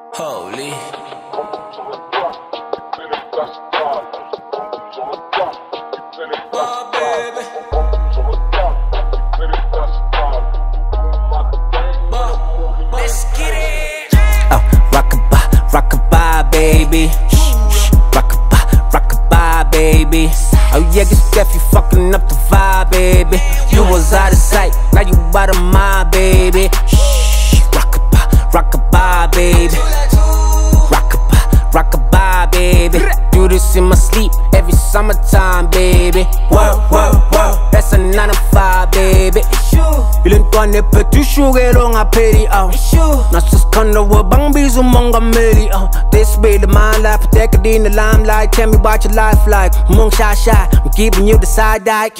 Holy. Oh, baby. Let's get it. Oh, rockabye, baby. Rockabye, baby. Oh yeah, get Steph, you fucking up the vibe, baby. You was out of sight, now you out of mind, baby. Rockabye, baby. Rockabye, baby. Do this in my sleep every summertime, baby. Whoa, that's a 9 to 5, baby. Ilintwane phethe ushukela ngapheli nasisikhanda wabangbiza umongameli This be the mind life, protect it in the limelight. Tell me about your life like Mung Shy, I'm giving you the side eye.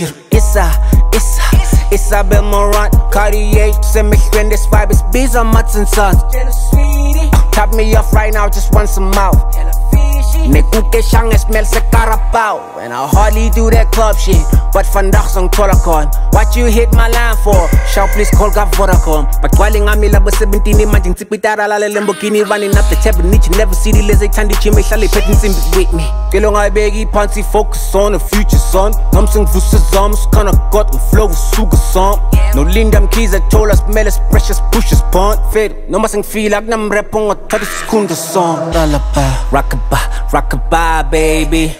Isabel Morant, Cartier, semi-friend, this vibe is Biza Mats and Sons. Top me off right now, just want some mouth. Nekuke shang smell se carapao. And I hardly do that club shit, but vandaag zo'n tolakon. What you hit my line for? Shout please call ka Vodacom. But whiling I'm labo 17 imagine tipitara la Lamborghini running up the tab and you never see the lazy tandi chime hlale petting simbi with me. Kilo ngayibeki phansi focus on the future son. Namsing vusa zams kinda got and flow sugar song. No Lindam keys that told us smell is precious pushes pond fed. No masing feel like nam rap on a 30 sekunda song. Rockabye, baby.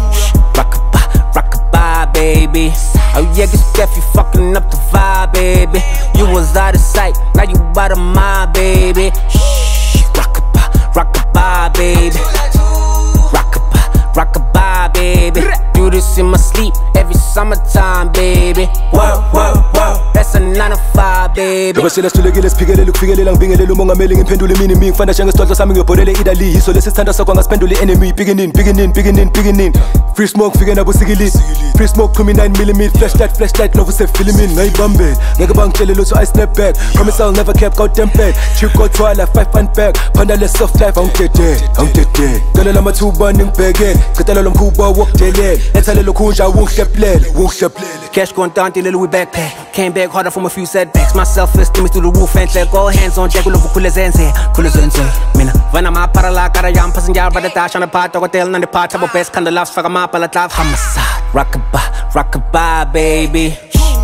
Rockabye, baby. Oh yeah, get Steph, you fucking up the vibe, baby. You was out of sight, now you out of mind, baby. Rockabye, baby. Rockabye, baby. Do this in my sleep every summertime, baby. Whoa, that's a 9 to 5, baby. Ngabashela sithulekile siphikelela ukufikelela ngibingelela umongameli ngiphendule imini ngifanda njengesithodlo sami ngiyobholele idali yiso lesithanda sakho ngasiphendule enemy beginning free smoke fike nabo sikilini free smoke 29mm flashlight love usefilimin ngayibambela ngeke bangitshele lutho I snap back promise I'll never cap out template chick go try like 5 and back phanda le soft life angidede ngale lamathuba ningibhekele citela lo mkhuba wokudelela ethale lokhunja ungihleplele Cash contant in the Louis backpack. Came back harder from a few setbacks. My self-esteem is through the roof and let go hands on jack. Love kulezenze. Mina vana ma para la cara yam passenger by the tash on the part hotel na the part of best kind of laughs fuck ma pala clav homicide. Rockabye, baby.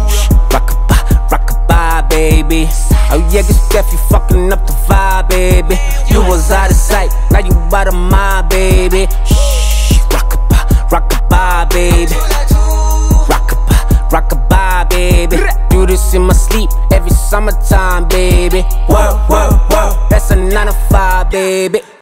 Rockabye, baby. Oh yeah, get Steph, you fucking up the vibe, baby. You was out of sight, now you out of mind, baby. Rockabye, baby. Rockabye, baby. Do this in my sleep every summertime, baby. Whoa, that's a 9 to 5, baby.